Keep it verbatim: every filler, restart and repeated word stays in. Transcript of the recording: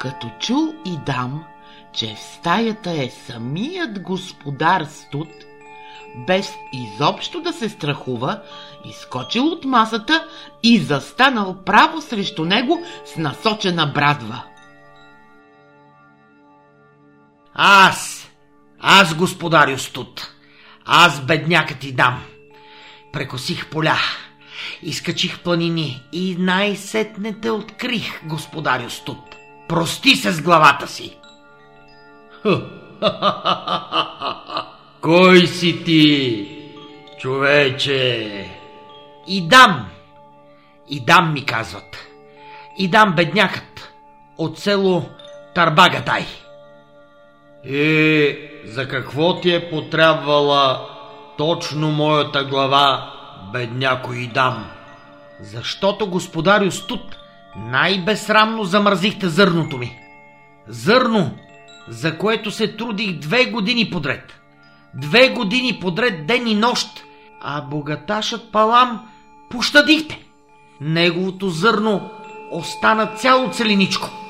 Като чул Идам, че в стаята е самият господар Студ, без изобщо да се страхува, изскочил от масата и застанал право срещу него с насочена брадва. Аз, аз, господарю Студ, аз беднякът Идам. Прекосих поля, изкачих планини и най-сетне те открих, господарю Студ. Прости се с главата си. Кой си ти, човече? Идам. Идам ми казват. Идам беднякът от село Тарбагатай. Е, за какво ти е потребвала точно моята глава, бедняко Идам? Защото, господарю Студ, най-безсрамно замразихте зърното ми. Зърно, за което се трудих две години подред. Две години подред, ден и нощ, а богаташът Палам пощадихте. Неговото зърно остана цяло целеничко.